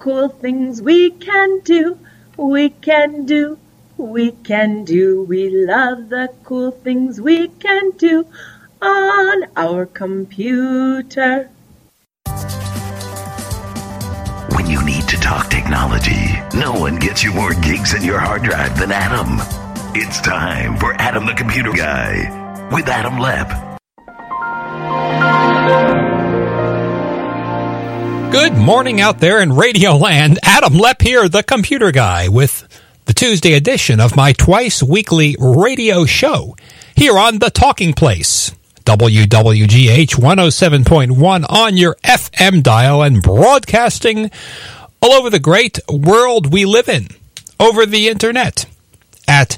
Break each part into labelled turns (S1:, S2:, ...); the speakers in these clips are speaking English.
S1: cool things we can do. We can do. We can do. We love the cool things we can do on our computer.
S2: When you need to talk technology, no one gets you more gigs in your hard drive than Adam. It's time for Adam the Computer Guy with Adam Lepp.
S3: Good morning out there in Radio Land. Adam Lepp here, the Computer Guy, with the Tuesday edition of my twice-weekly radio show here on The Talking Place, WWGH 107.1 on your FM dial and broadcasting all over the great world we live in over the internet at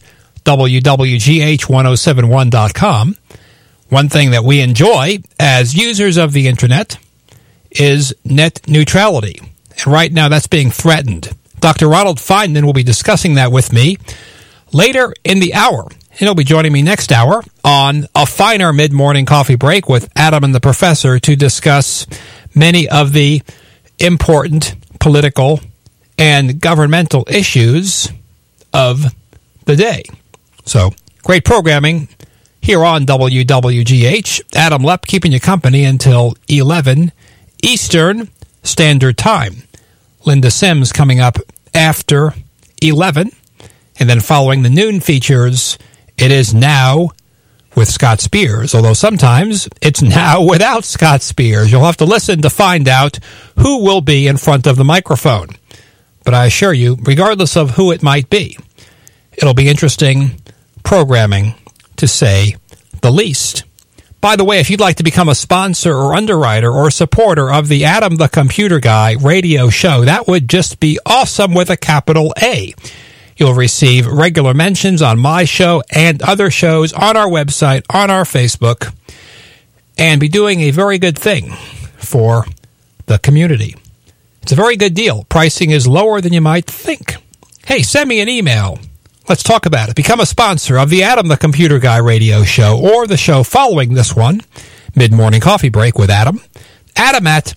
S3: WWGH1071.com. One thing that we enjoy as users of the internet is net neutrality. And right now that's being threatened. Dr. Ronald Feynman will be discussing that with me later in the hour. He'll be joining me next hour on a finer mid-morning coffee break with Adam and the Professor to discuss many of the important political and governmental issues of the day. So, great programming here on WWGH. Adam Lepp keeping you company until 11 Eastern Standard Time. Linda Sims coming up after 11. And then following the noon features, it is Now with Scott Spears. Although sometimes it's Now without Scott Spears. You'll have to listen to find out who will be in front of the microphone. But I assure you, regardless of who it might be, it'll be interesting programming, to say the least. By the way, if you'd like to become a sponsor or underwriter or supporter of the Adam the Computer Guy radio show, that would just be awesome with a capital A. You'll receive regular mentions on my show and other shows on our website, on our Facebook, and be doing a very good thing for the community. It's a very good deal. Pricing is lower than you might think. Hey, send me an email. Let's talk about it. Become a sponsor of the Adam the Computer Guy radio show or the show following this one, Mid-Morning Coffee Break with Adam. Adam at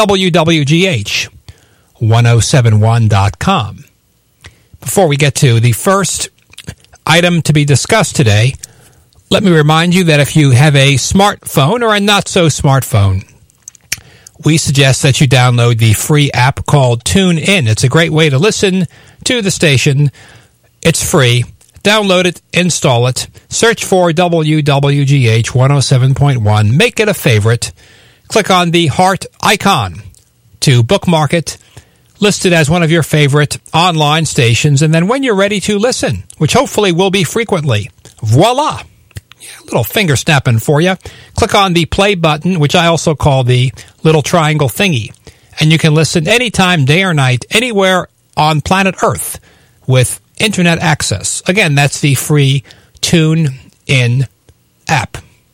S3: WWGH1071.com. Before we get to the first item to be discussed today, let me remind you that if you have a smartphone or a not-so-smartphone, we suggest that you download the free app called TuneIn. It's a great way to listen to the station. It's free. Download it, install it, search for WWGH 107.1, make it a favorite, click on the heart icon to bookmark it, list it as one of your favorite online stations, and then when you're ready to listen, which hopefully will be frequently, voila! A little finger snapping for you. Click on the play button, which I also call the little triangle thingy, and you can listen anytime, day or night, anywhere on planet Earth with internet access. Again, that's the free TuneIn app.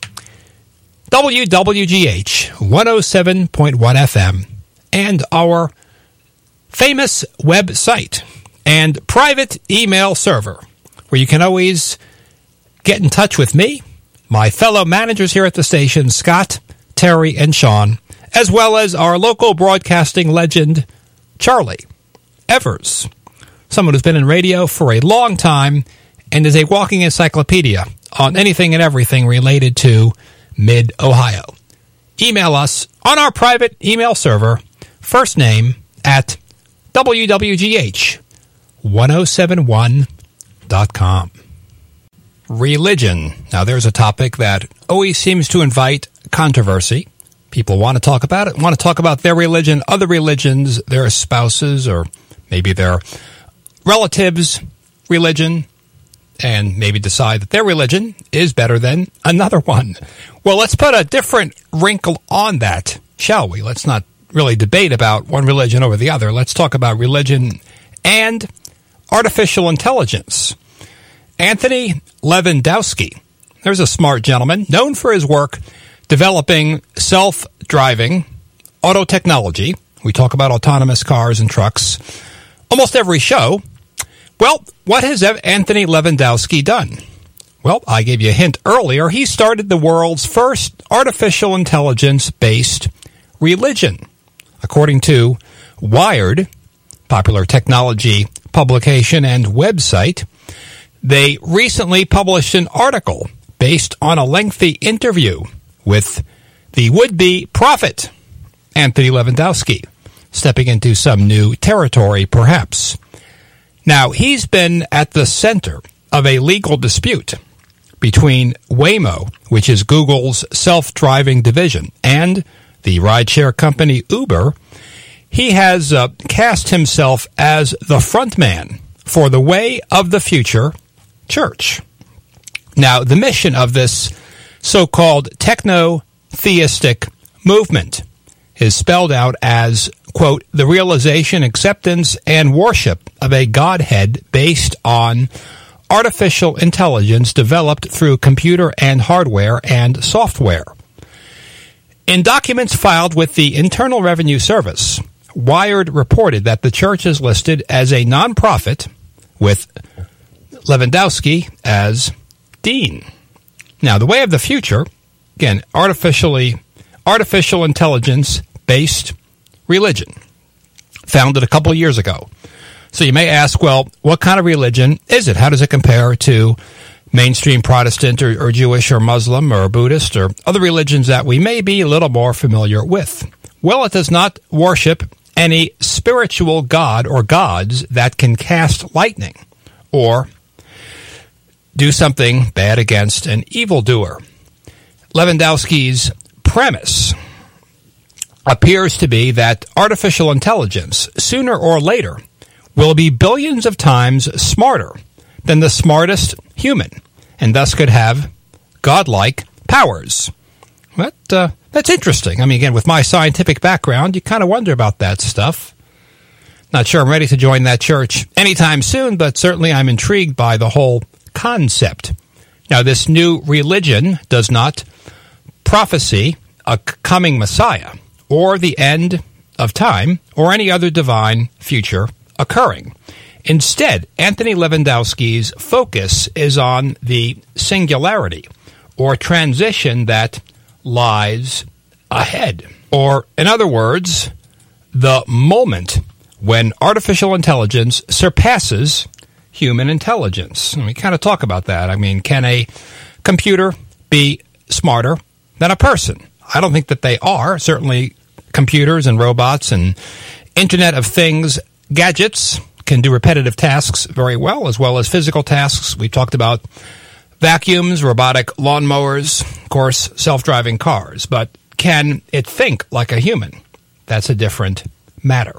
S3: WWGH 107.1 FM and our famous website and private email server where you can always get in touch with me, my fellow managers here at the station, Scott, Terry, and Sean, as well as our local broadcasting legend, Charlie Evers. Someone who's been in radio for a long time and is a walking encyclopedia on anything and everything related to Mid-Ohio. Email us on our private email server, first name at WWGH1071.com. Religion. Now, there's a topic that always seems to invite controversy. People want to talk about it, want to talk about their religion, other religions, their spouses, or maybe their relatives' religion, and maybe decide that their religion is better than another one. Well, let's put a different wrinkle on that, shall we? Let's not really debate about one religion over the other. Let's talk about religion and artificial intelligence. Anthony Lewandowski, there's a smart gentleman known for his work developing self-driving auto technology. We talk about autonomous cars and trucks almost every show. Well, what has Anthony Lewandowski done? Well, I gave you a hint earlier. He started the world's first artificial intelligence-based religion. According to Wired, popular technology publication and website. They recently published an article based on a lengthy interview with the would-be prophet, Anthony Lewandowski, stepping into some new territory, perhaps. Now, he's been at the center of a legal dispute between Waymo, which is Google's self-driving division, and the rideshare company Uber. He has cast himself as the frontman for the Way of the Future Church. Now, the mission of this so-called techno-theistic movement is spelled out as, quote, the realization, acceptance, and worship of a Godhead based on artificial intelligence developed through computer and hardware and software. In documents filed with the Internal Revenue Service, Wired reported that the church is listed as a nonprofit with Lewandowski as dean. Now, the Way of the Future, again, artificial intelligence-based religion, founded a couple of years ago. So you may ask, well, what kind of religion is it? How does it compare to mainstream Protestant or Jewish or Muslim or Buddhist or other religions that we may be a little more familiar with? Well, it does not worship any spiritual god or gods that can cast lightning or do something bad against an evildoer. Lewandowski's premise appears to be that artificial intelligence, sooner or later, will be billions of times smarter than the smartest human, and thus could have godlike powers. That's interesting. I mean, again, with my scientific background, you kind of wonder about that stuff. Not sure I'm ready to join that church anytime soon, but certainly I'm intrigued by the whole concept. Now, this new religion does not prophesy a coming Messiah or the end of time or any other divine future occurring. Instead, Anthony Lewandowski's focus is on the singularity or transition that lies ahead. Or, in other words, the moment when artificial intelligence surpasses human intelligence. And we kind of talk about that. I mean, can a computer be smarter than a person? I don't think that they are. Certainly, computers and robots and Internet of Things gadgets can do repetitive tasks very well as physical tasks. We talked about vacuums, robotic lawnmowers, of course, self-driving cars. But can it think like a human? That's a different matter.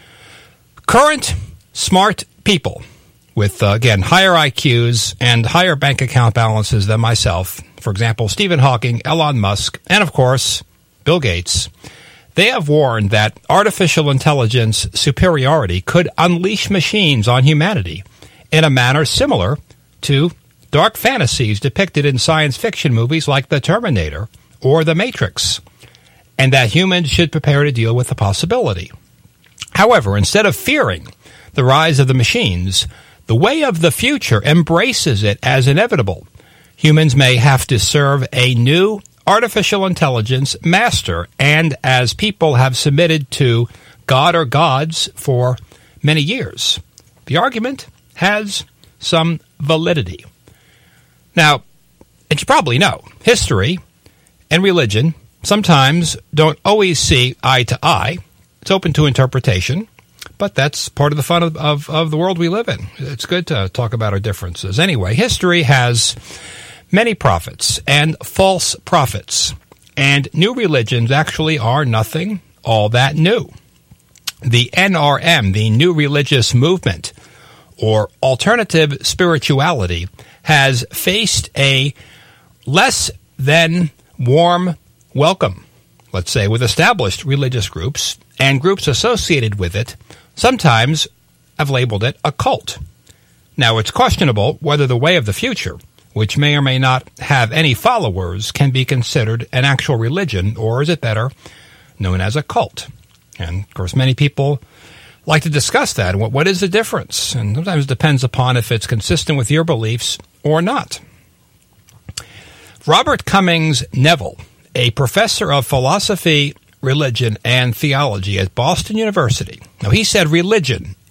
S3: Current smart people with, again, higher IQs and higher bank account balances than myself, for example, Stephen Hawking, Elon Musk, and, of course, Bill Gates, they have warned that artificial intelligence superiority could unleash machines on humanity in a manner similar to dark fantasies depicted in science fiction movies like The Terminator or The Matrix, and that humans should prepare to deal with the possibility. However, instead of fearing the rise of the machines, the Way of the Future embraces it as inevitable. Humans may have to serve a new artificial intelligence master, and as people have submitted to God or gods for many years, the argument has some validity. Now, as you probably know, history and religion sometimes don't always see eye to eye. It's open to interpretation, but that's part of the fun of the world we live in. It's good to talk about our differences. Anyway, history has many prophets and false prophets, and new religions actually are nothing all that new. The NRM, the New Religious Movement, or alternative spirituality, has faced a less than warm welcome, let's say, with established religious groups, and groups associated with it sometimes have labeled it a cult. Now, it's questionable whether the Way of the Future, which may or may not have any followers, can be considered an actual religion, or is it better known as a cult? And, of course, many people like to discuss that. What is the difference? And sometimes it depends upon if it's consistent with your beliefs or not. Robert Cummings Neville, a professor of philosophy, religion, and theology at Boston University. Now, he said religion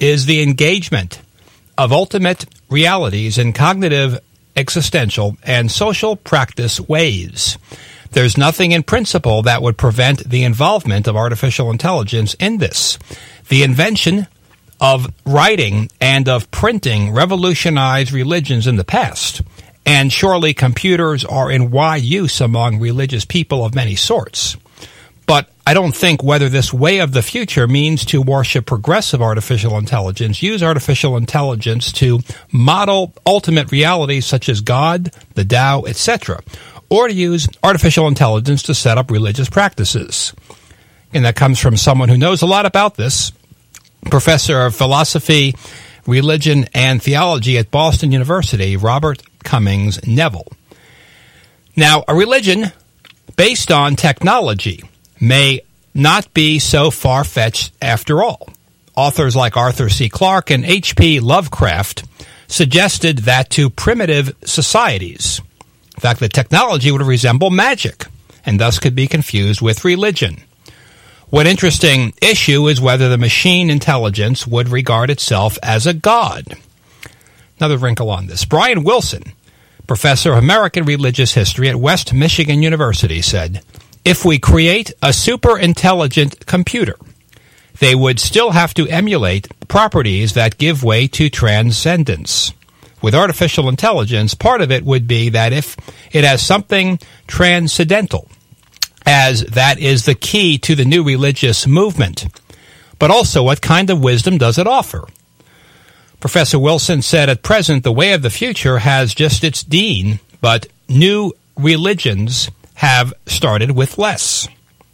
S3: is the engagement of ultimate realities in cognitive, existential, and social practice ways. There's nothing in principle that would prevent the involvement of artificial intelligence in this. The invention of writing and of printing revolutionized religions in the past, and surely computers are in wide use among religious people of many sorts. But I don't think whether this way of the future means to worship progressive artificial intelligence, use artificial intelligence to model ultimate realities such as God, the Tao, etc., or to use artificial intelligence to set up religious practices. And that comes from someone who knows a lot about this, Professor of Philosophy, Religion, and Theology at Boston University, Robert Cummings Neville. Now, a religion based on technology may not be so far-fetched after all. Authors like Arthur C. Clarke and H.P. Lovecraft suggested that to primitive societies, in fact, the technology would resemble magic and thus could be confused with religion. One interesting issue is whether the machine intelligence would regard itself as a god. Another wrinkle on this. Brian Wilson, professor of American religious history at West Michigan University, said, if we create a super intelligent computer, they would still have to emulate properties that give way to transcendence. With artificial intelligence, part of it would be that if it has something transcendental, as that is the key to the new religious movement, but also what kind of wisdom does it offer? Professor Wilson said at present the way of the future has just its dean, but new religions have started with less.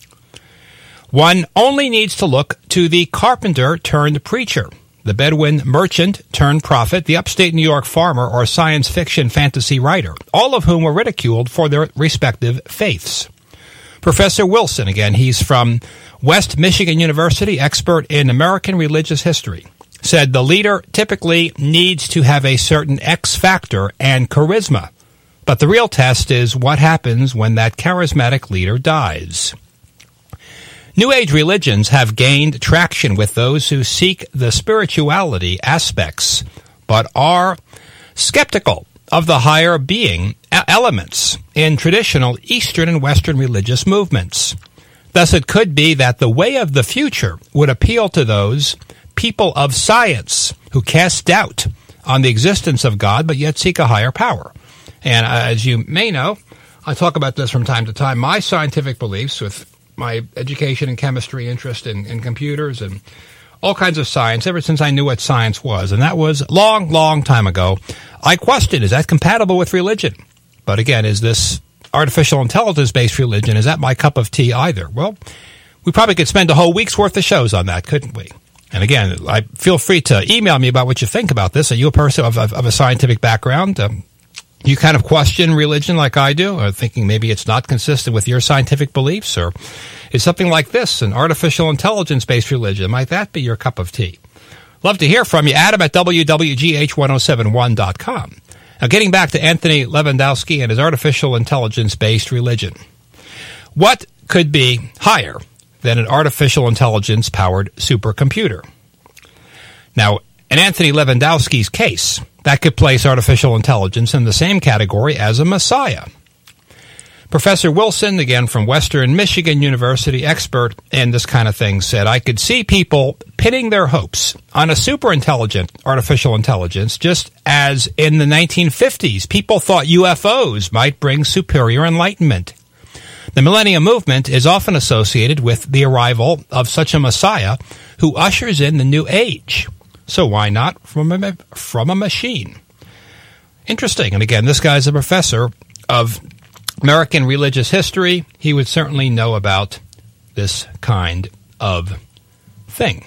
S3: One only needs to look to the carpenter turned preacher, the Bedouin merchant turned prophet, the upstate New York farmer, or science fiction fantasy writer, all of whom were ridiculed for their respective faiths. Professor Wilson, again, he's from West Michigan University, expert in American religious history, said the leader typically needs to have a certain X factor and charisma, but the real test is what happens when that charismatic leader dies. New Age religions have gained traction with those who seek the spirituality aspects, but are skeptical of the higher being elements in traditional Eastern and Western religious movements. Thus, it could be that the way of the future would appeal to those people of science who cast doubt on the existence of God, but yet seek a higher power. And as you may know, I talk about this from time to time. My scientific beliefs, with my education in chemistry, interest in computers, and all kinds of science, ever since I knew what science was, and that was a long, long time ago, I questioned, is that compatible with religion? But again, is this artificial intelligence-based religion, is that my cup of tea either? Well, we probably could spend a whole week's worth of shows on that, couldn't we? And again, feel free to email me about what you think about this. Are you a person of a scientific background? You kind of question religion like I do, or thinking maybe it's not consistent with your scientific beliefs, or is something like this an artificial intelligence-based religion? Might that be your cup of tea? Love to hear from you. Adam at WWGH1071.com. Now, getting back to Anthony Levandowski and his artificial intelligence-based religion. What could be higher than an artificial intelligence-powered supercomputer? Now, in Anthony Levandowski's case, that could place artificial intelligence in the same category as a messiah. Professor Wilson, again from Western Michigan University, expert in this kind of thing, said, I could see people pinning their hopes on a super-intelligent artificial intelligence, just as in the 1950s, people thought UFOs might bring superior enlightenment. The Millennium Movement is often associated with the arrival of such a messiah who ushers in the new age. So why not from a machine? Interesting. And again, this guy's a professor of American religious history. He would certainly know about this kind of thing.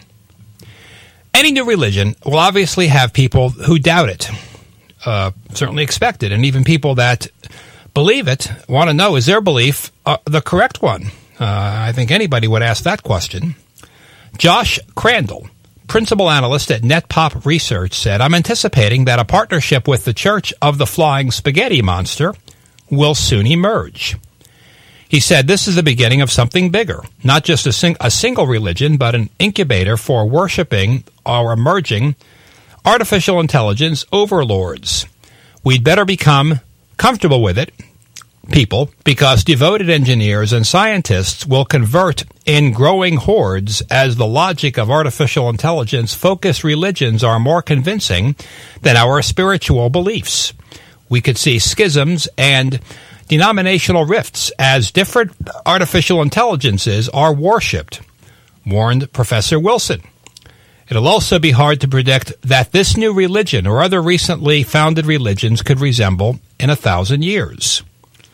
S3: Any new religion will obviously have people who doubt it, certainly expect it, and even people that believe it want to know, is their belief the correct one? I think anybody would ask that question. Josh Crandall, principal analyst at NetPop Research, said, I'm anticipating that a partnership with the Church of the Flying Spaghetti Monster will soon emerge. He said this is the beginning of something bigger, not just a single religion, but an incubator for worshiping our emerging artificial intelligence overlords. We'd better become comfortable with it, people, because devoted engineers and scientists will convert in growing hordes as the logic of artificial intelligence-focused religions are more convincing than our spiritual beliefs. We could see schisms and denominational rifts as different artificial intelligences are worshipped, warned Professor Wilson. It'll also be hard to predict that this new religion or other recently founded religions could resemble in 1,000 years.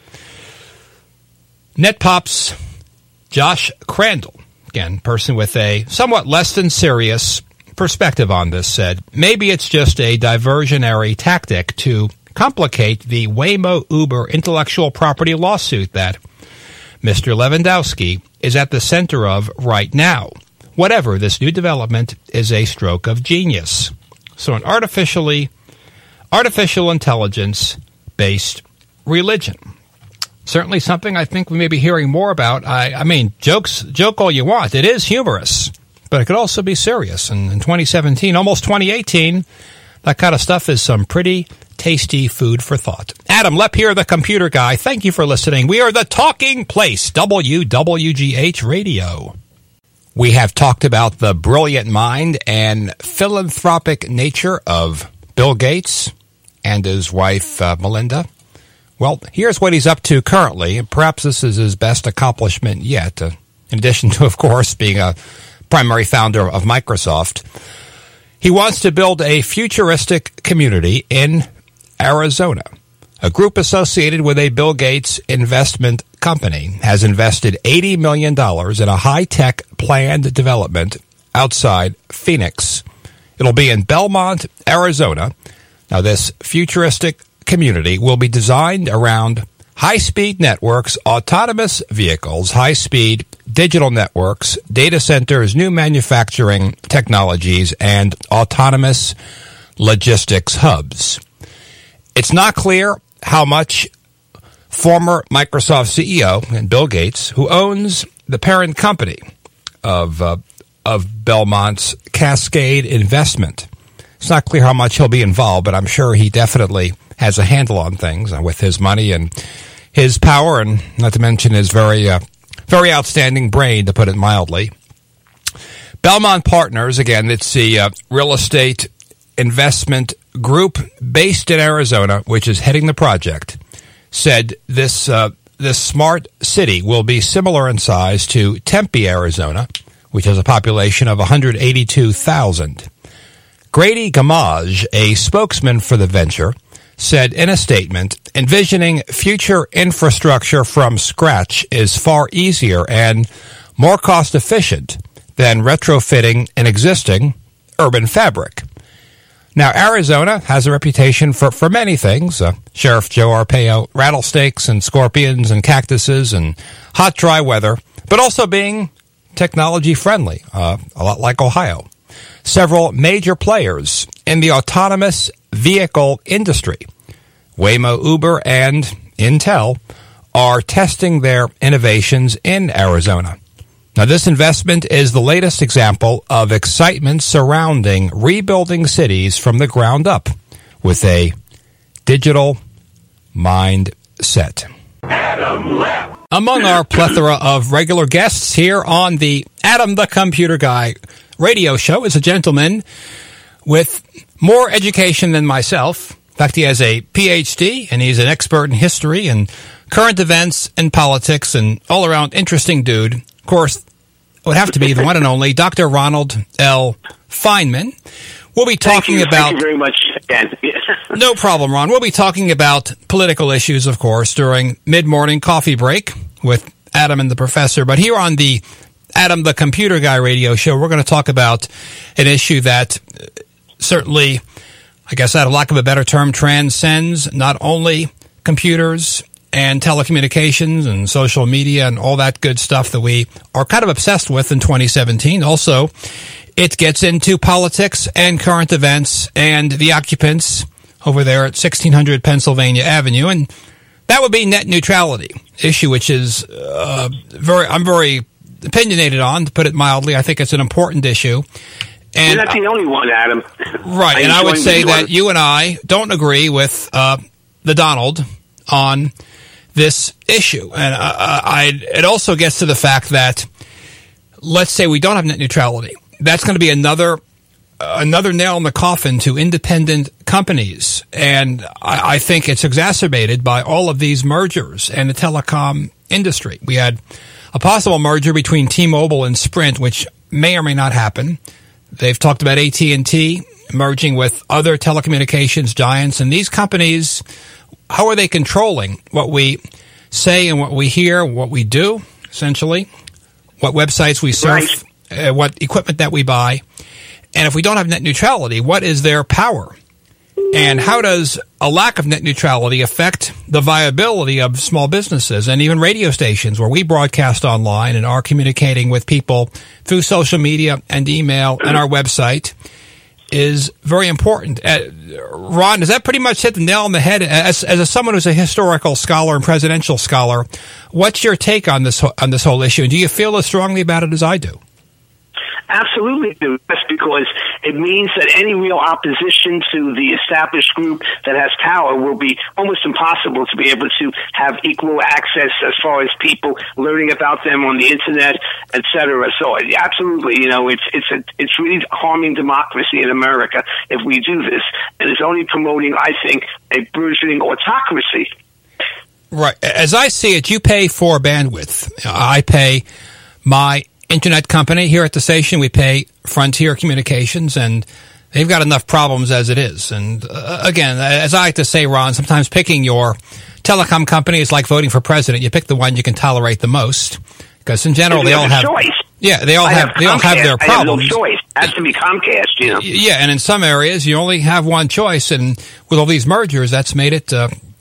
S3: NetPop's Josh Crandall, again, person with a somewhat less than serious perspective on this, said, maybe it's just a diversionary tactic to complicate the Waymo Uber intellectual property lawsuit that Mr. Lewandowski is at the center of right now. Whatever, this new development is a stroke of genius. So an artificial intelligence-based religion. Certainly something I think we may be hearing more about. I mean, joke all you want. It is humorous, but it could also be serious. And in 2017, almost 2018, that kind of stuff is some pretty tasty food for thought. Adam Lepp here, the computer guy. Thank you for listening. We are the Talking Place, WWGH Radio. We have talked about the brilliant mind and philanthropic nature of Bill Gates and his wife, Melinda. Well, here's what he's up to currently. Perhaps this is his best accomplishment yet, in addition to, of course, being a primary founder of Microsoft. He wants to build a futuristic community in Arizona. A group associated with a Bill Gates investment company has invested $80 million in a high-tech planned development outside Phoenix. It'll be in Belmont, Arizona. Now, this futuristic community will be designed around high-speed networks, autonomous vehicles, high-speed digital networks, data centers, new manufacturing technologies, and autonomous logistics hubs. It's not clear how much former Microsoft CEO and Bill Gates, who owns the parent company of Belmont's Cascade Investment, it's not clear how much he'll be involved, but I'm sure he definitely has a handle on things with his money and his power, and not to mention his very outstanding brain, to put it mildly. Belmont Partners, again, it's the real estate investment group based in Arizona, which is heading the project, said this smart city will be similar in size to Tempe, Arizona, which has a population of 182,000. Grady Gamage, a spokesman for the venture, said in a statement, envisioning future infrastructure from scratch is far easier and more cost-efficient than retrofitting an existing urban fabric. Now, Arizona has a reputation for many things. Sheriff Joe Arpaio, rattlesnakes and scorpions and cactuses and hot, dry weather, but also being technology-friendly, a lot like Ohio. Several major players in the autonomous vehicle industry, Waymo, Uber, and Intel, are testing their innovations in Arizona. Now, this investment is the latest example of excitement surrounding rebuilding cities from the ground up with a digital mindset. Adam Lepp. Among our plethora of regular guests here on the Adam the Computer Guy radio show is a gentleman with more education than myself. In fact, he has a PhD, and he's an expert in history and current events and politics and all-around interesting dude. Of course, it would have to be the one and only Dr. Ronald L. Feynman. We'll be talking about...
S4: Thank you very much, Dan.
S3: No problem, Ron. We'll be talking about political issues, of course, during mid-morning coffee break with Adam and the Professor. But here on the Adam the Computer Guy radio show, we're going to talk about an issue that certainly, I guess out of lack of a better term, transcends not only computers and telecommunications and social media and all that good stuff that we are kind of obsessed with in 2017. Also, it gets into politics and current events and the occupants over there at 1600 Pennsylvania Avenue, and that would be net neutrality. issue, which is I'm very opinionated on, to put it mildly. I think it's an important issue. And
S4: you're not the only one, Adam.
S3: Right, and I would say that you and I don't agree with the Donald on this issue. And it also gets to the fact that, let's say we don't have net neutrality. That's going to be another nail in the coffin to independent companies. And I think it's exacerbated by all of these mergers and the telecom industry. We had a possible merger between T-Mobile and Sprint, which may or may not happen. They've talked about AT&T merging with other telecommunications giants. And these companies, how are they controlling what we say and what we hear, what we do, essentially, what websites we surf, what equipment that we buy? And if we don't have net neutrality, what is their power? And how does a lack of net neutrality affect the viability of small businesses and even radio stations where we broadcast online and are communicating with people through social media and email and our website is very important. Ron, does that pretty much hit the nail on the head? As someone who's a historical scholar and presidential scholar, what's your take on this whole issue? And do you feel as strongly about it as I do?
S4: Absolutely do. That's because it means that any real opposition to the established group that has power will be almost impossible to be able to have equal access as far as people learning about them on the internet, etc. So absolutely, it's really harming democracy in America if we do this, and it's only promoting, I think, a burgeoning autocracy.
S3: Right. As I see it, you pay for bandwidth. I pay my internet company here at the station. We pay Frontier Communications, and they've got enough problems as it is. And again, as I like to say, Ron, sometimes picking your telecom company is like voting for president. You pick the one you can tolerate the most, because in general they all have
S4: choice.
S3: Yeah, they all have their problems.
S4: I have no choice. It has to be Comcast,
S3: Yeah, and in some areas you only have one choice, and with all these mergers, that's made it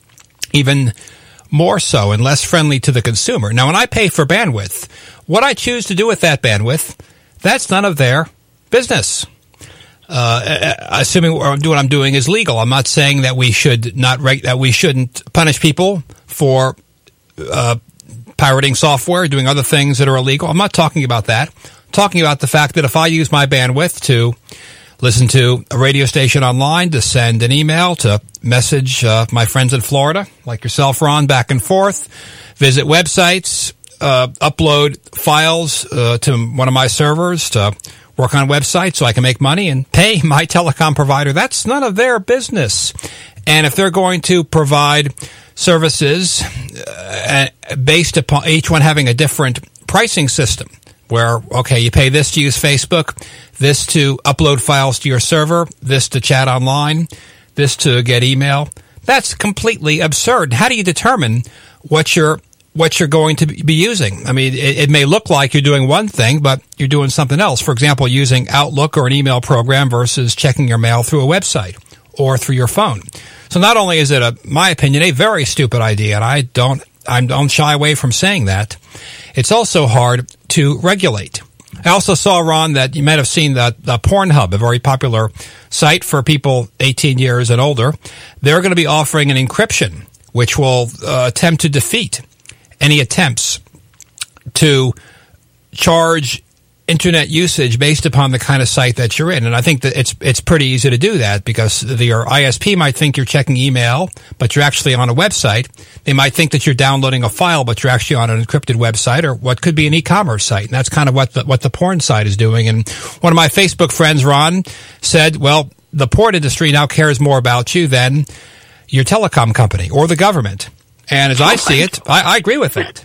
S3: even more so and less friendly to the consumer. Now, when I pay for bandwidth, what I choose to do with that bandwidth, that's none of their business. Assuming what I'm doing is legal. I'm not saying that we shouldn't punish people for pirating software, doing other things that are illegal. I'm not talking about that. I'm talking about the fact that if I use my bandwidth to listen to a radio station online, to send an email, to message my friends in Florida, like yourself, Ron, back and forth, visit websites, upload files to one of my servers to work on websites so I can make money and pay my telecom provider. That's none of their business. And if they're going to provide services based upon each one having a different pricing system, where, okay, you pay this to use Facebook, this to upload files to your server, this to chat online, this to get email, that's completely absurd. How do you determine what you're going to be using? I mean, it may look like you're doing one thing, but you're doing something else. For example, using Outlook or an email program versus checking your mail through a website or through your phone. So not only is it, my opinion, a very stupid idea, and I don't shy away from saying that, it's also hard to regulate. I also saw, Ron, that you might have seen that Pornhub, a very popular site for people 18 years and older, they're going to be offering an encryption which will attempt to defeat any attempts to charge internet usage based upon the kind of site that you're in. And I think that it's pretty easy to do that, because your ISP might think you're checking email, but you're actually on a website. They might think that you're downloading a file, but you're actually on an encrypted website, or what could be an e-commerce site. And that's kind of what the porn site is doing. And one of my Facebook friends, Ron, said, well, the porn industry now cares more about you than your telecom company or the government. And as I see it, I agree with that.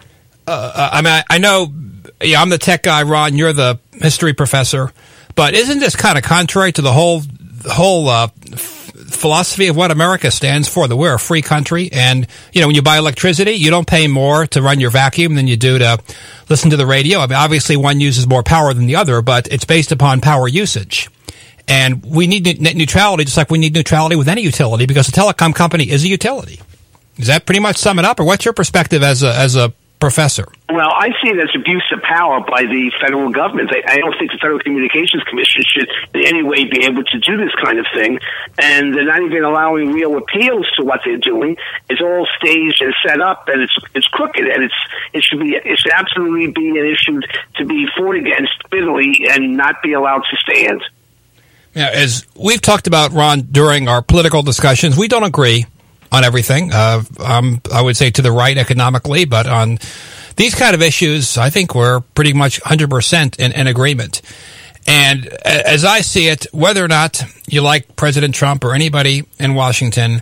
S3: I mean, I know, yeah, I'm the tech guy, Ron, you're the history professor, but isn't this kind of contrary to the whole philosophy of what America stands for, that we're a free country? And, when you buy electricity, you don't pay more to run your vacuum than you do to listen to the radio. I mean, obviously one uses more power than the other, but it's based upon power usage. And we need net neutrality, just like we need neutrality with any utility, because a telecom company is a utility. Does that pretty much sum it up? Or what's your perspective as a professor?
S4: Well, I see it as abuse of power by the federal government. I don't think the Federal Communications Commission should in any way be able to do this kind of thing. And they're not even allowing real appeals to what they're doing. It's all staged and set up, and it's crooked. And it should absolutely be an issue to be fought against bitterly and not be allowed to stand.
S3: Yeah, as we've talked about, Ron, during our political discussions, we don't agree on everything. I would say to the right economically, but on these kind of issues, I think we're pretty much 100% in agreement. And as I see it, whether or not you like President Trump or anybody in Washington,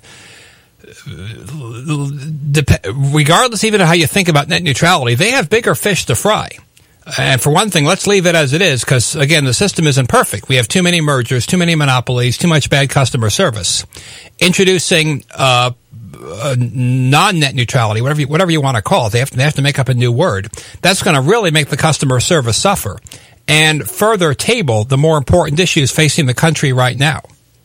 S3: regardless even of how you think about net neutrality, they have bigger fish to fry. And for one thing, let's leave it as it is, because, again, the system isn't perfect. We have too many mergers, too many monopolies, too much bad customer service. Introducing non-net neutrality, whatever you want to call it, they have to make up a new word. That's going to really make the customer service suffer and further table the more important issues facing the country right now.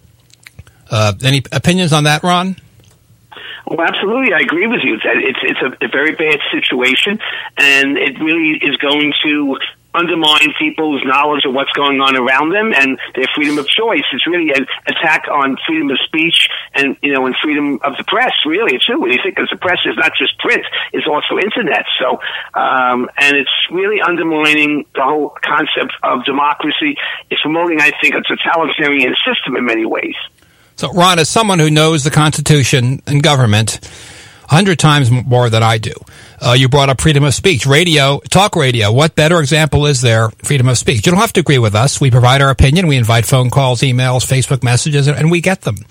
S3: Any opinions on that, Ron?
S4: Well, absolutely. I agree with you. It's a very bad situation, and it really is going to undermine people's knowledge of what's going on around them and their freedom of choice. It's really an attack on freedom of speech and freedom of the press, really, too. When you think of the press, is not just print, it's also internet. So, and it's really undermining the whole concept of democracy. It's promoting, I think, a totalitarian system in many ways.
S3: So, Ron, as someone who knows the Constitution and government 100 times more than I do, you brought up freedom of speech. Radio, talk radio, what better example is there? Freedom of speech. You don't have to agree with us. We provide our opinion. We invite phone calls, emails, Facebook messages, and we get them.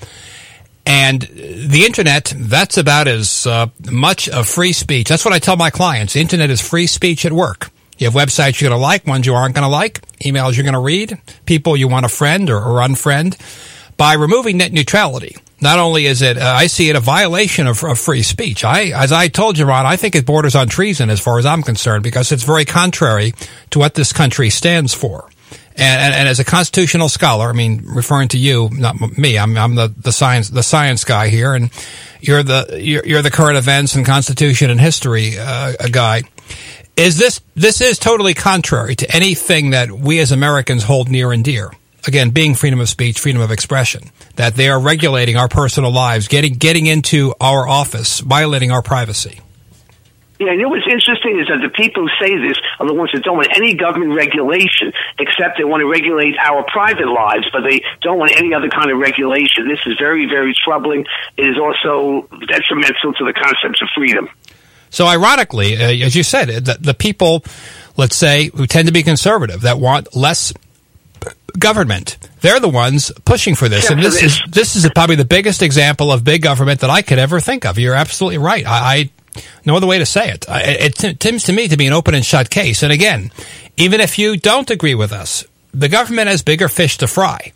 S3: And the Internet, that's about as much of free speech. That's what I tell my clients. The Internet is free speech at work. You have websites you're going to like, ones you aren't going to like, emails you're going to read, people you want to friend or unfriend. By removing net neutrality, not only is it, I see it a violation of free speech. As I told you, Ron, I think it borders on treason as far as I'm concerned, because it's very contrary to what this country stands for. And as a constitutional scholar, I mean, referring to you, not me, I'm the science guy here, and you're the current events and Constitution and history guy. This is totally contrary to anything that we as Americans hold near and dear. Again, being freedom of speech, freedom of expression, that they are regulating our personal lives, getting into our office, violating our privacy.
S4: Yeah, you know what's interesting is that the people who say this are the ones that don't want any government regulation, except they want to regulate our private lives, but they don't want any other kind of regulation. This is very, very troubling. It is also detrimental to the concepts of freedom. So
S3: ironically, as you said, the people, let's say, who tend to be conservative, that want less government, they're the ones pushing for this. And this is probably the biggest example of big government that I could ever think of. You're absolutely right. I no other way to say it. It seems to me to be an open and shut case. And again, even if you don't agree with us, the government has bigger fish to fry.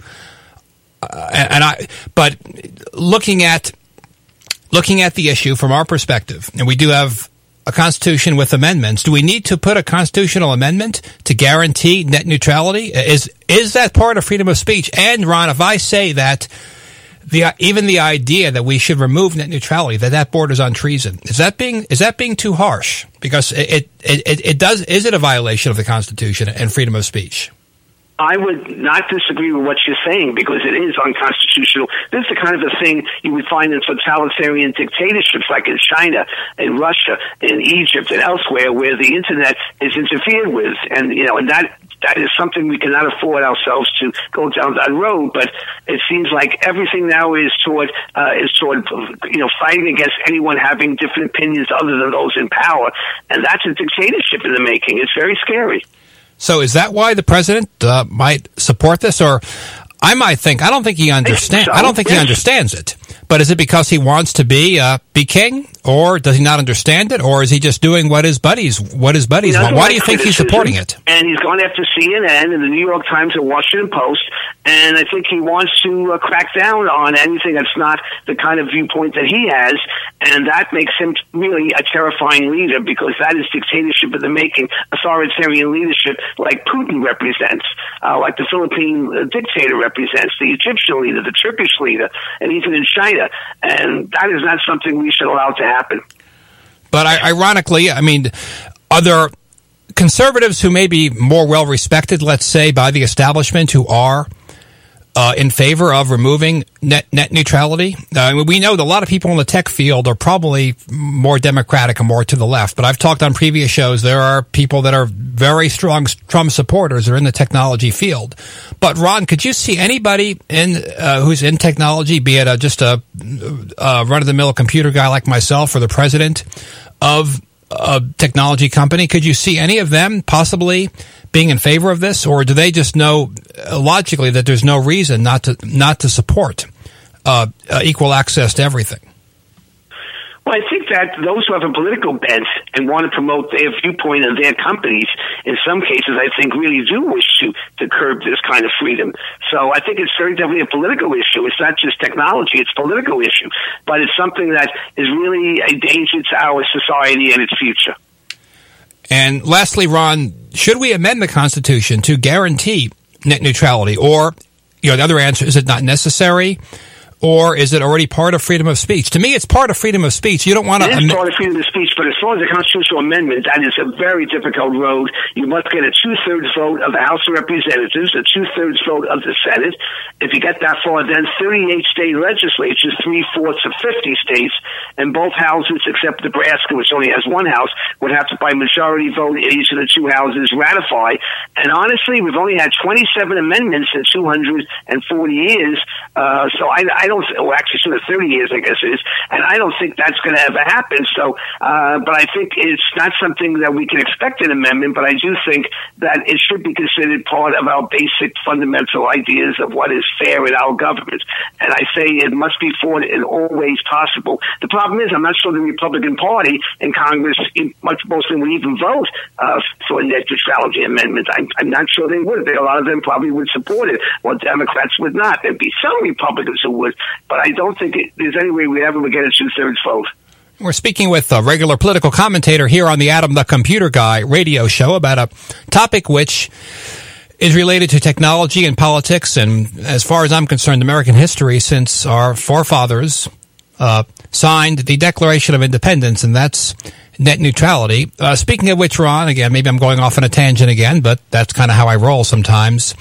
S3: But looking at the issue from our perspective, and we do have a constitution with amendments. Do we need to put a constitutional amendment to guarantee net neutrality? Is that part of freedom of speech? And Ron, if I say that even the idea that we should remove net neutrality, that borders on treason, is that being too harsh? Because it does. Is it a violation of the Constitution and freedom of speech?
S4: I would not disagree with what you're saying, because it is unconstitutional. This is the kind of a thing you would find in totalitarian dictatorships like in China, in Russia, in Egypt, and elsewhere, where the internet is interfered with. And, and that is something we cannot afford ourselves to go down that road. But it seems like everything now is toward fighting against anyone having different opinions other than those in power. And that's a dictatorship in the making. It's very scary.
S3: So is that why the president might support this? Or I might think, I don't think he understands. I don't think he understands it. But is it because he wants to be king, or does he not understand it, or is he just doing what his buddies want? Why do you think he's supporting it?
S4: And he's gone after CNN and the New York Times and Washington Post, and I think he wants to crack down on anything that's not the kind of viewpoint that he has, and that makes him really a terrifying leader, because that is dictatorship in the making, authoritarian leadership like Putin represents, like the Philippine dictator represents, the Egyptian leader, the Turkish leader, and even in China. And that is not something we should allow to happen.
S3: But ironically, I mean, are there conservatives who may be more well respected, let's say, by the establishment who are in favor of removing net neutrality? We know that a lot of people in the tech field are probably more Democratic and more to the left, but I've talked on previous shows, there are people that are very strong Trump supporters or in the technology field. But Ron, could you see anybody who's in technology, be it just a run-of-the-mill computer guy like myself or the president of a technology company, could you see any of them possibly being in favor of this, or do they just know logically that there's no reason not to support equal access to everything?
S4: Well, I think that those who have a political bent and want to promote their viewpoint and their companies, in some cases, I think really do wish to curb this kind of freedom. So I think it's very definitely a political issue. It's not just technology, it's a political issue. But it's something that is really a danger to our society and its future.
S3: And lastly, Ron, should we amend the Constitution to guarantee net neutrality? Or, the other answer, is it not necessary? Or is it already part of freedom of speech? To me, it's part of freedom of speech. You don't want to...
S4: It is part of freedom of speech, but as far as the constitutional amendment, that is a very difficult road. You must get a 2/3 vote of the House of Representatives, a 2/3 vote of the Senate. If you get that far, then 38 state legislatures, 3/4 of 50 states, and both houses, except Nebraska, which only has one house, would have to, by majority vote in each of the two houses, ratify. And honestly, we've only had 27 amendments in 240 years, so I don't, well, actually, sort of 30 years, I guess it is, and I don't think that's going to ever happen. So, but I think it's not something that we can expect an amendment, but I do think that it should be considered part of our basic fundamental ideas of what is fair in our government. And I say it must be fought in all ways possible. The problem is, I'm not sure the Republican Party in Congress, mostly would even vote for a net neutrality amendment. I'm not sure they would. A lot of them probably would support it, while Democrats would not. There'd be some Republicans who would, but I don't think there's any way we ever would get a 2/3 vote.
S3: We're speaking with a regular political commentator here on the Adam the Computer Guy radio show about a topic which is related to technology and politics, and as far as I'm concerned, American history, since our forefathers signed the Declaration of Independence, and that's net neutrality. Speaking of which, Ron, again, maybe I'm going off on a tangent again, but that's kind of how I roll sometimes.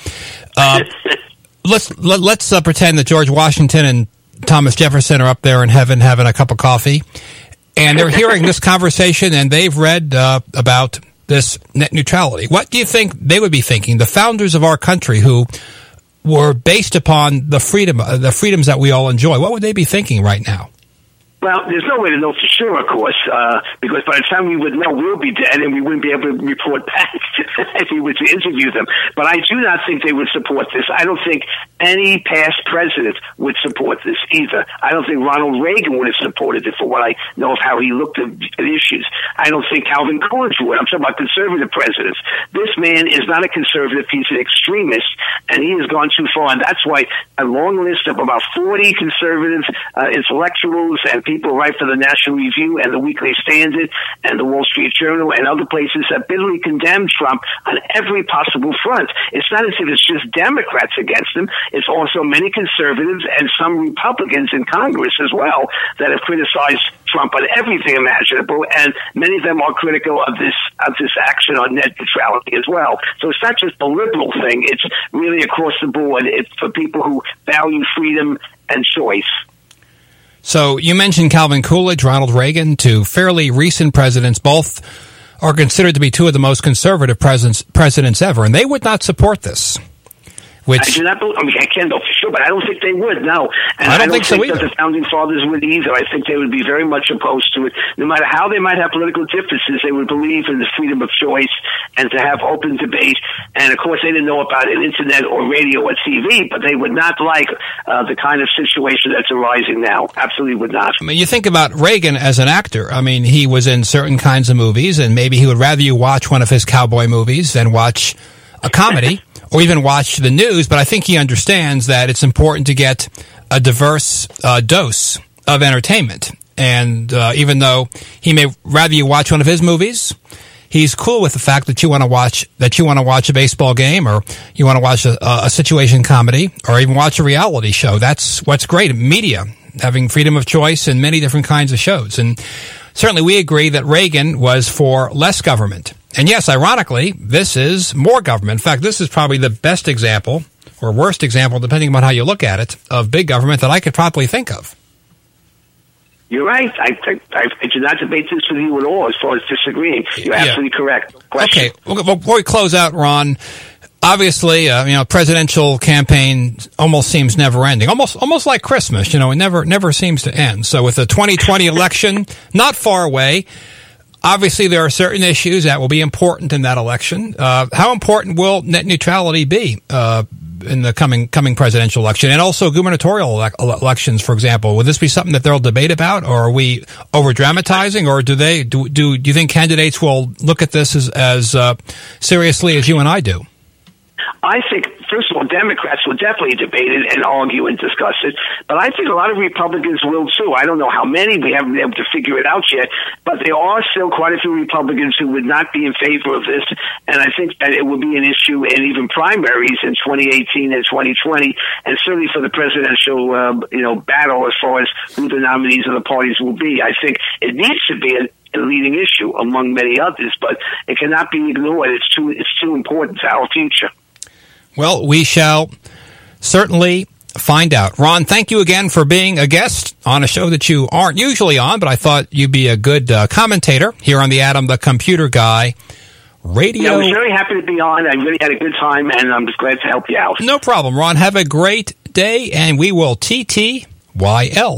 S3: Let's pretend that George Washington and Thomas Jefferson are up there in heaven having a cup of coffee, and they're hearing this conversation, and they've read about this net neutrality. What do you think they would be thinking? The founders of our country, who were based upon the freedoms that we all enjoy, what would they be thinking right now?
S4: Well, there's no way to know for sure, of course, because by the time we would know, we'll be dead and we wouldn't be able to report back if we were to interview them. But I do not think they would support this. I don't think any past president would support this either. I don't think Ronald Reagan would have supported it, for what I know of how he looked at issues. I don't think Calvin Coolidge would. I'm talking about conservative presidents. This man is not a conservative. He's an extremist, and he has gone too far. And that's why a long list of about 40 conservative intellectuals and people write for the National Review and the Weekly Standard and the Wall Street Journal and other places have bitterly condemned Trump on every possible front. It's not as if it's just Democrats against him. It's also many conservatives and some Republicans in Congress as well that have criticized Trump on everything imaginable, and many of them are critical of this action on net neutrality as well. So it's not just a liberal thing. It's really across the board. It's for people who value freedom and choice.
S3: So you mentioned Calvin Coolidge, Ronald Reagan, two fairly recent presidents. Both are considered to be two of the most conservative presidents ever, and they would not support this.
S4: I do not believe, I can't know for sure, but I don't think they would, no. And
S3: I don't think so either.
S4: That the founding fathers would either. I think they would be very much opposed to it. No matter how they might have political differences, they would believe in the freedom of choice and to have open debate. And, of course, they didn't know about an internet or radio or TV, but they would not like the kind of situation that's arising now. Absolutely would not.
S3: I mean, you think about Reagan as an actor. I mean, he was in certain kinds of movies, and maybe he would rather you watch one of his cowboy movies than watch a comedy. Or even watch the news, but I think he understands that it's important to get a diverse dose of entertainment. And even though he may rather you watch one of his movies, he's cool with the fact that you want to watch a baseball game, or you want to watch a situation comedy, or even watch a reality show. That's what's great in media, having freedom of choice in many different kinds of shows. And certainly we agree that Reagan was for less government. And yes, ironically, this is more government. In fact, this is probably the best example, or worst example, depending on how you look at it, of big government that I could probably think of.
S4: You're right. I do not debate this with you at all as far as disagreeing. You're absolutely correct.
S3: Okay. Well, before we close out, Ron, obviously, presidential campaign almost seems never ending. Almost like Christmas, it never seems to end. So with the 2020 election not far away, obviously there are certain issues that will be important in that election. How important will net neutrality be in the coming presidential election, and also gubernatorial elections, for example? Would this be something that they'll debate about, or are we over dramatizing, or do you think candidates will look at this as seriously as you and I do?
S4: I think, first of all, Democrats will definitely debate it and argue and discuss it, but I think a lot of Republicans will too. I don't know how many, we haven't been able to figure it out yet, but there are still quite a few Republicans who would not be in favor of this, and I think that it will be an issue in even primaries in 2018 and 2020, and certainly for the presidential battle as far as who the nominees of the parties will be. I think it needs to be a leading issue among many others, but it cannot be ignored. It's too important to our future.
S3: Well, we shall certainly find out. Ron, thank you again for being a guest on a show that you aren't usually on, but I thought you'd be a good commentator here on the Adam the Computer Guy radio.
S4: Yeah, I was very happy to be on. I really had a good time, and I'm just glad to help you out.
S3: No problem, Ron. Have a great day, and we will TTYL.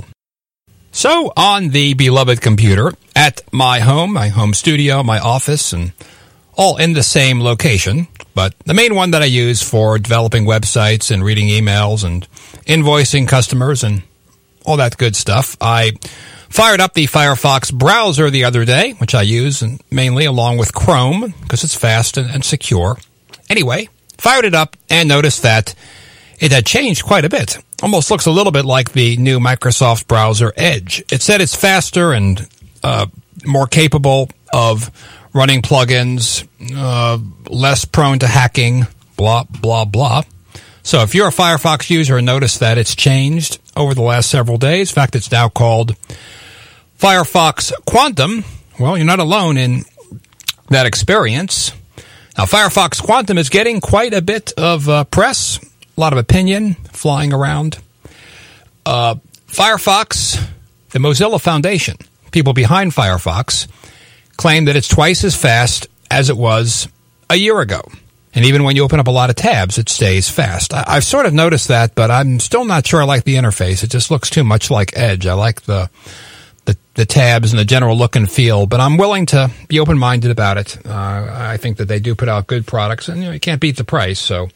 S3: So, on the beloved computer, at my home studio, my office, and all in the same location, but the main one that I use for developing websites and reading emails and invoicing customers and all that good stuff. I fired up the Firefox browser the other day, which I use mainly along with Chrome because it's fast and secure. Anyway, fired it up and noticed that it had changed quite a bit. Almost looks a little bit like the new Microsoft browser Edge. It said it's faster and more capable of running plugins, less prone to hacking, blah, blah, blah. So if you're a Firefox user and notice that it's changed over the last several days, in fact, it's now called Firefox Quantum, well, you're not alone in that experience. Now, Firefox Quantum is getting quite a bit of press, a lot of opinion flying around. Firefox, the Mozilla Foundation, people behind Firefox, claim that it's twice as fast as it was a year ago. And even when you open up a lot of tabs, it stays fast. I've sort of noticed that, but I'm still not sure I like the interface. It just looks too much like Edge. I like the tabs and the general look and feel, but I'm willing to be open-minded about it. I think that they do put out good products, and you can't beat the price. So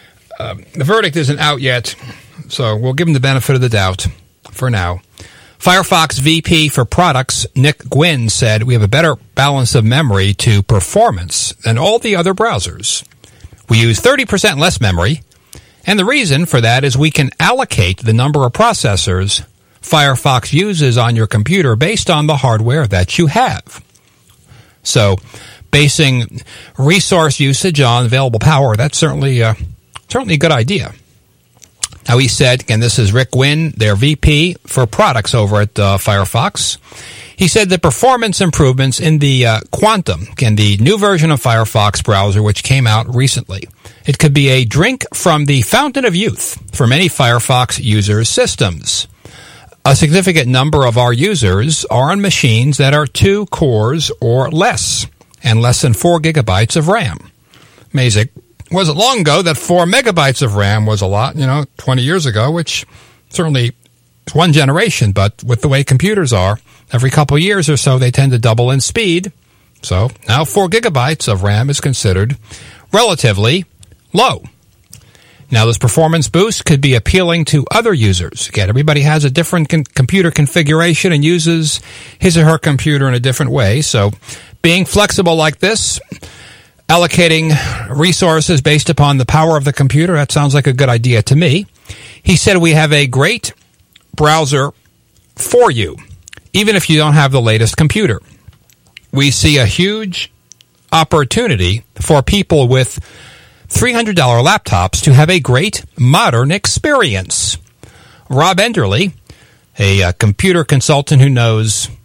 S3: the verdict isn't out yet, so we'll give them the benefit of the doubt for now. Firefox VP for products, Nick Gwynn, said, "We have a better balance of memory to performance than all the other browsers. We use 30% less memory, and the reason for that is we can allocate the number of processors Firefox uses on your computer based on the hardware that you have." So, basing resource usage on available power, that's certainly a good idea. Now, he said, and this is Rick Gwynn, their VP for products over at Firefox. He said the performance improvements in the Quantum, and the new version of Firefox browser, which came out recently, it could be a drink from the fountain of youth for many Firefox users' systems. A significant number of our users are on machines that are 2 cores or less, and less than 4 gigabytes of RAM. Amazing. Wasn't long ago that 4 megabytes of RAM was a lot, 20 years ago, which certainly is one generation, but with the way computers are, every couple of years or so, they tend to double in speed. So now 4 gigabytes of RAM is considered relatively low. Now, this performance boost could be appealing to other users. Again, everybody has a different computer configuration and uses his or her computer in a different way. So being flexible like this, allocating resources based upon the power of the computer, that sounds like a good idea to me. He said we have a great browser for you, even if you don't have the latest computer. We see a huge opportunity for people with $300 laptops to have a great modern experience. Rob Enderle, a computer consultant who knows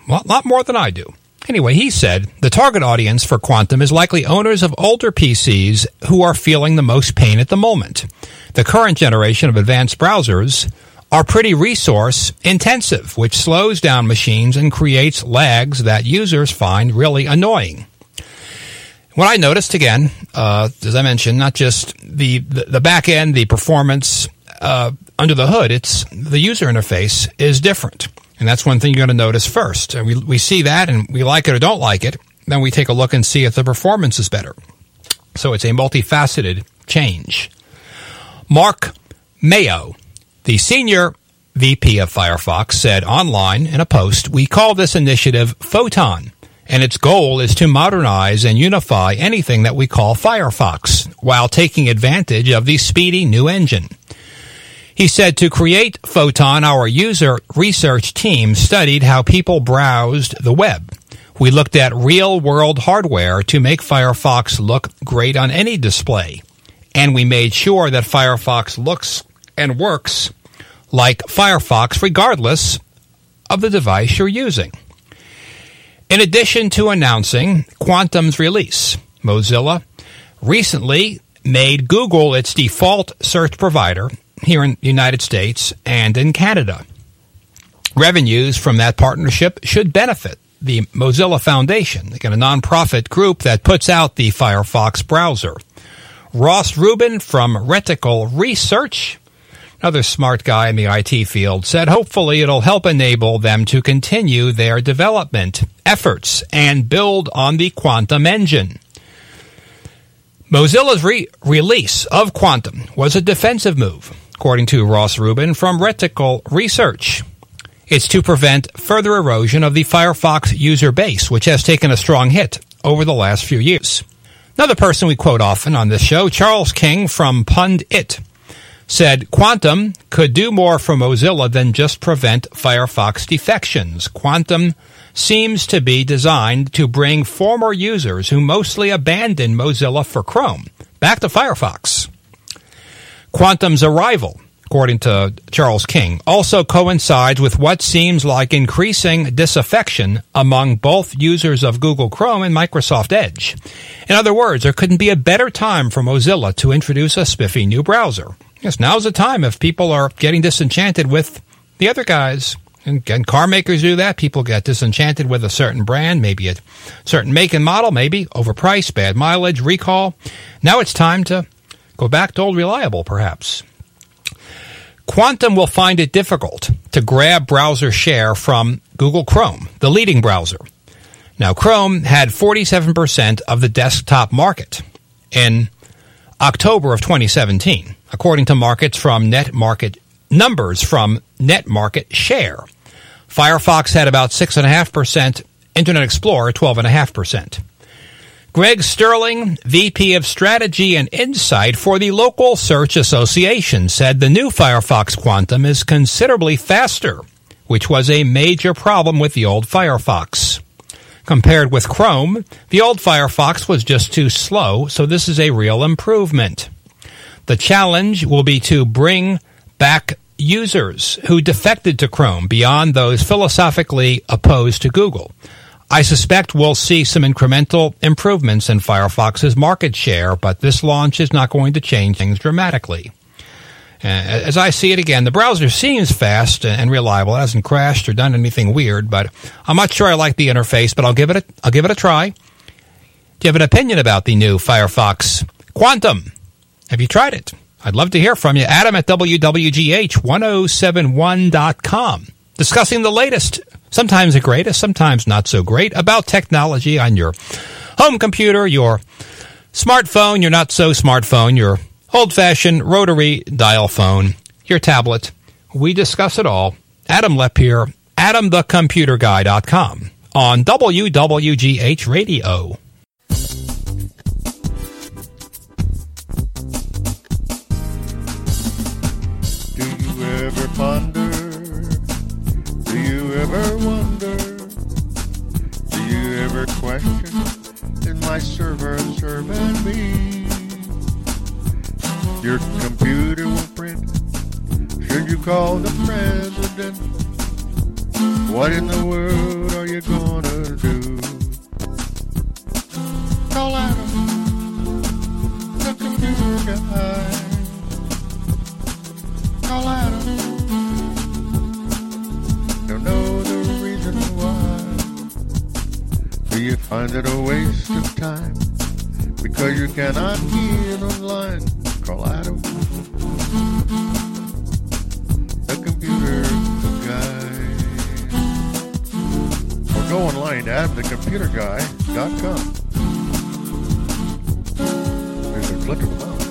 S3: a lot more than I do. Anyway, he said, the target audience for Quantum is likely owners of older PCs who are feeling the most pain at the moment. The current generation of advanced browsers are pretty resource intensive, which slows down machines and creates lags that users find really annoying. What I noticed, again, as I mentioned, not just the back end, the performance under the hood, it's the user interface is different. And that's one thing you're going to notice first. And we see that and we like it or don't like it. Then we take a look and see if the performance is better. So it's a multifaceted change. Mark Mayo, the senior VP of Firefox, said online in a post, "We call this initiative Photon, and its goal is to modernize and unify anything that we call Firefox while taking advantage of the speedy new engine." He said, to create Photon, our user research team studied how people browsed the web. We looked at real-world hardware to make Firefox look great on any display. And we made sure that Firefox looks and works like Firefox regardless of the device you're using. In addition to announcing Quantum's release, Mozilla recently made Google its default search provider here in the United States and in Canada. Revenues from that partnership should benefit the Mozilla Foundation, again, a nonprofit group that puts out the Firefox browser. Ross Rubin from Reticle Research, another smart guy in the IT field, said hopefully it'll help enable them to continue their development efforts and build on the Quantum engine. Mozilla's release of Quantum was a defensive move, according to Ross Rubin from Reticle Research. It's to prevent further erosion of the Firefox user base, which has taken a strong hit over the last few years. Another person we quote often on this show, Charles King from Pundit, said Quantum could do more for Mozilla than just prevent Firefox defections. Quantum seems to be designed to bring former users who mostly abandoned Mozilla for Chrome back to Firefox. Quantum's arrival, according to Charles King, also coincides with what seems like increasing disaffection among both users of Google Chrome and Microsoft Edge. In other words, there couldn't be a better time for Mozilla to introduce a spiffy new browser. Yes, now's the time if people are getting disenchanted with the other guys. And car makers do that. People get disenchanted with a certain brand, maybe a certain make and model, maybe overpriced, bad mileage, recall. Now it's time to go back to old reliable, perhaps. Quantum will find it difficult to grab browser share from Google Chrome, the leading browser. Now, Chrome had 47% of the desktop market in October of 2017, according to numbers from NetMarket Share. Firefox had about 6.5%, Internet Explorer 12.5%. Greg Sterling, VP of Strategy and Insight for the local Search Association, said the new Firefox Quantum is considerably faster, which was a major problem with the old Firefox. Compared with Chrome, the old Firefox was just too slow, so this is a real improvement. The challenge will be to bring back users who defected to Chrome beyond those philosophically opposed to Google. I suspect we'll see some incremental improvements in Firefox's market share, but this launch is not going to change things dramatically. As I see it again, the browser seems fast and reliable. It hasn't crashed or done anything weird, but I'm not sure I like the interface, but I'll give it a try. Do you have an opinion about the new Firefox Quantum? Have you tried it? I'd love to hear from you. Adam at WWGH1071.com. Discussing the latest, sometimes the greatest, sometimes not so great, about technology on your home computer, your smartphone, your not so smartphone, your old-fashioned rotary dial phone, your tablet. We discuss it all. Adam Lepp here, AdamTheComputerGuy.com on WWGH Radio.
S5: Do you ever ponder? Do you ever wonder? Do you ever question? Is my server serving me? Your computer will print. Should you call the president? What in the world are you gonna do? Call Adam, the computer guy. Call Adam. Don't know the reason why. Do you find it a waste of time? Because you cannot get online. Call Adam, the computer guy. Or go online to AdamTheComputerGuy.com. There's a click of the mouse.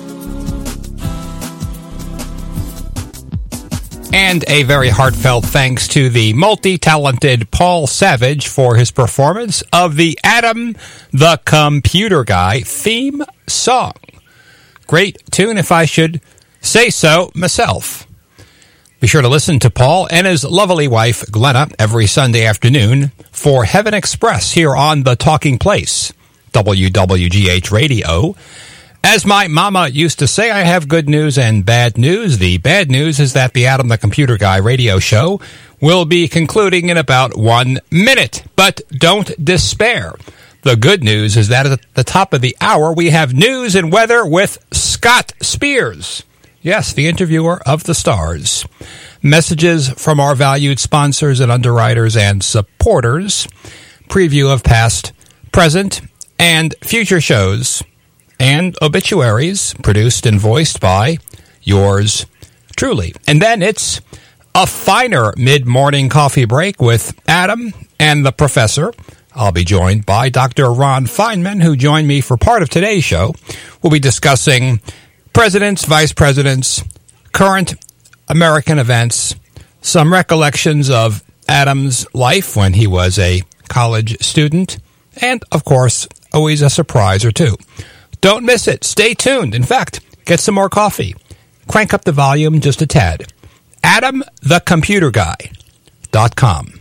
S3: And a very heartfelt thanks to the multi-talented Paul Savage for his performance of the Adam the Computer Guy theme song. Great tune, if I should say so myself. Be sure to listen to Paul and his lovely wife, Glenna, every Sunday afternoon for Heaven Express here on The Talking Place, WWGH Radio. As my mama used to say, I have good news and bad news. The bad news is that the Adam the Computer Guy radio show will be concluding in about 1 minute. But don't despair. The good news is that at the top of the hour, we have news and weather with Scott Spears. Yes, the interviewer of the stars. Messages from our valued sponsors and underwriters and supporters. Preview of past, present, and future shows. And obituaries produced and voiced by yours truly. And then it's a finer mid-morning coffee break with Adam and the Professor. I'll be joined by Dr. Ron Feynman, who joined me for part of today's show. We'll be discussing presidents, vice presidents, current American events, some recollections of Adam's life when he was a college student, and, of course, always a surprise or two. Don't miss it. Stay tuned. In fact, get some more coffee. Crank up the volume just a tad. AdamTheComputerGuy.com.